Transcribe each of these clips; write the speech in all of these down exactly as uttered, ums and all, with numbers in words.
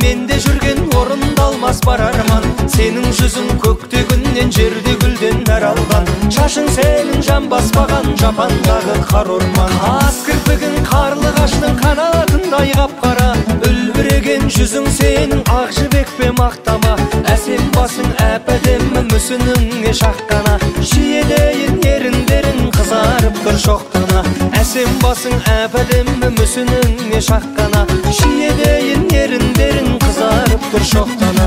менде жүрген орындалмас бар арман. Сенің жүзің көкте күннен жерде гүлден нәр алған. Шашың сенің жан баспаған жапандағы қар орман. Ас кірпігің қарлы қаштың қанатындай қап-қара. Үлбіреген жүзің сенің ақ жібек пе мақтама. Әсем басың әп-әдемі мүсініңе шаққана. Шиедейін еріндерің қызарып тұр шоқтана. Әсем басың әп-әдемі мүсініңе шаққана. Шиедейін еріндерің қызарып тұр шоқтана.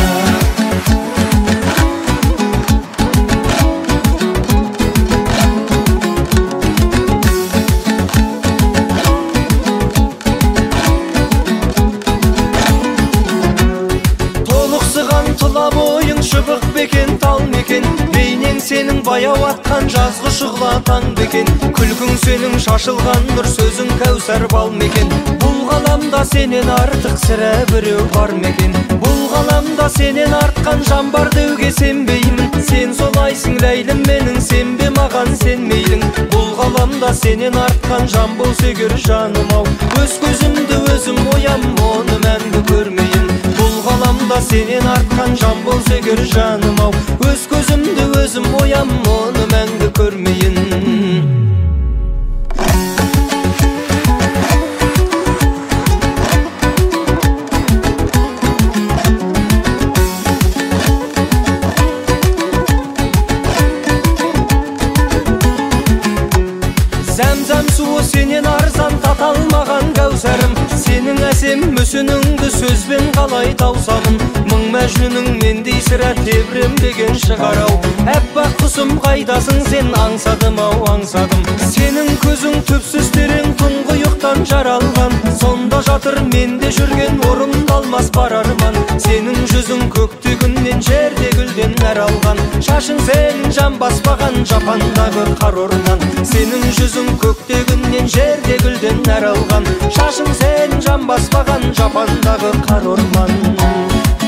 Тұла бойың шыбық бекен, тал мекен. Бейнең сенің баяу атқан жазғы шұғла таң бекен. Күлкің сенің шашылған нұр, сөзің кәусар бал мекен. Бұл ғаламда сенен артық сірә біреу бар мекен. Бұл ғаламда сенен артқан жан бар деуге сенбеймін. Сен солайсың ләйлім менің, сенбе маған сен мейлің. Бұл ғаламда сенен артқан жан болса егер жаным ау, өз көзімді өзім оям, оны мәңгі көрмейін. Бұл ғаламда сенен артқан жан болса егер жаным ау, өз көзімді өзім оям, оны мәңгі көрмейін. Зәм-зәм суы сенен арзан, таталмаған кәусәрім. Сенің әсем мүсініңді сөзбен қалай таусамын. Мың мәжнүнің мендей сірә тебіренбеген шығарау. Әппақ құсым қайдасың сен, аңсадым ау аңсадым. Сенің көзің түпсіз терең тұңғиықтан жаралған. Сонда жатыр менде жүрген орындалмас бар арман. Сенің жүзің көкте күннен жерде гүлден нәр алған. Шашың сенің жан баспаған жапандағы қар орман. Сенің жүзің көкте күннен жерде гүлден нәр алған. Шашың сенің жан баспаған жапандағы қар орман.